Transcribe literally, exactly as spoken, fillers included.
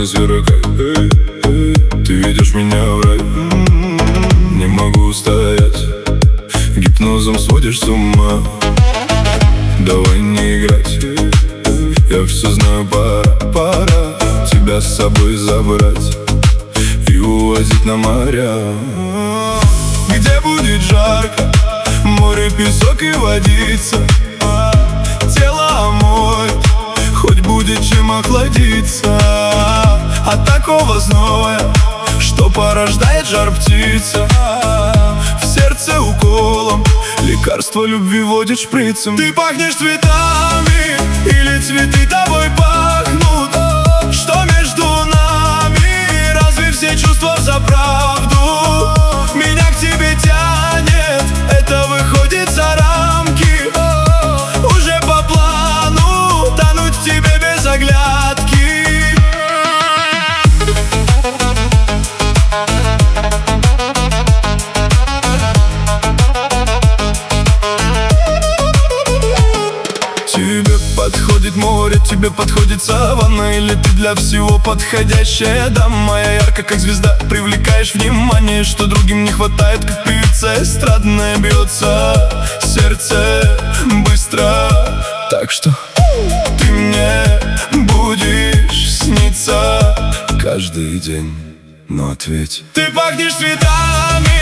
сверкай. Эй, эй, ты ведешь меня в рай. Не могу устоять, гипнозом сводишь с ума. Давай не играть, я все знаю, пора, пора тебя с собой забрать и увозить на моря, где будет жарко, море, песок и водица. Тело омоет, хоть будет чем охладиться от такого зноя, что порождает жар птица. В сердце уколом лекарство любви водит шприцем. Ты пахнешь цветами, или цветы тобой пахнут? Что между нами? Разве все чувства за правду? Меня к тебе тянет, это выходит за рамки. Уже по плану тонуть в тебе без оглядки. Тебе подходит море, тебе подходит саванна, или ты для всего подходящая дама? Моя ярко, как звезда, привлекаешь внимание, что другим не хватает, как певица эстрадная. Бьется сердце быстро, так что ты мне будешь сниться каждый день. Но ответь. Ты пахнешь цветами,